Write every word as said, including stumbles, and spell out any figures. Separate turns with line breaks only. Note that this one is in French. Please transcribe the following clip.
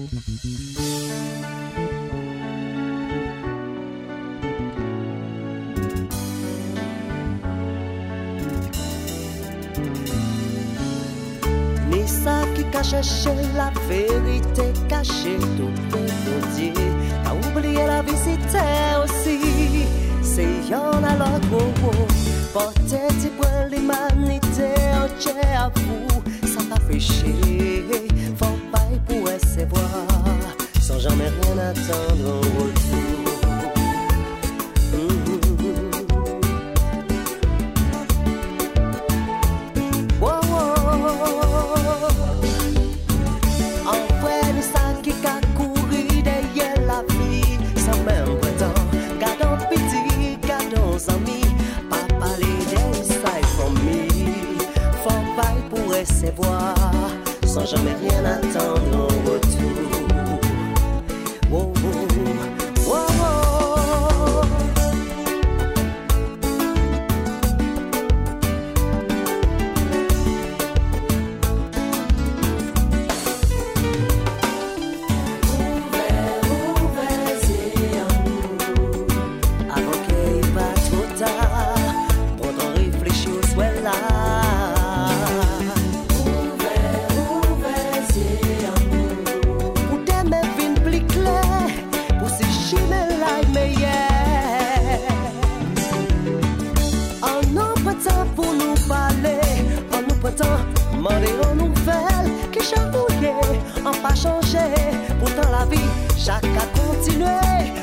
Ni ça qui cache la vérité cachée tout le Dieu. A oublié la vie c'était aussi. C'est y'en a l'autre. Portez-y pour l'humanité entière à vous. Ça va pécher. Faut pas pour recevoir. Sans jamais rien attendre en retour. Recevoir sans jamais rien attendre en retour. Oh, oh, oh, oh. Ouvert, ouvert, c'est amour. Avant qu'il n'est pas trop tard, pour t'en réfléchir au soir là. Mandez aux nouvelles qui chambouillent, en pas changé. Pourtant la vie, chaque a continué.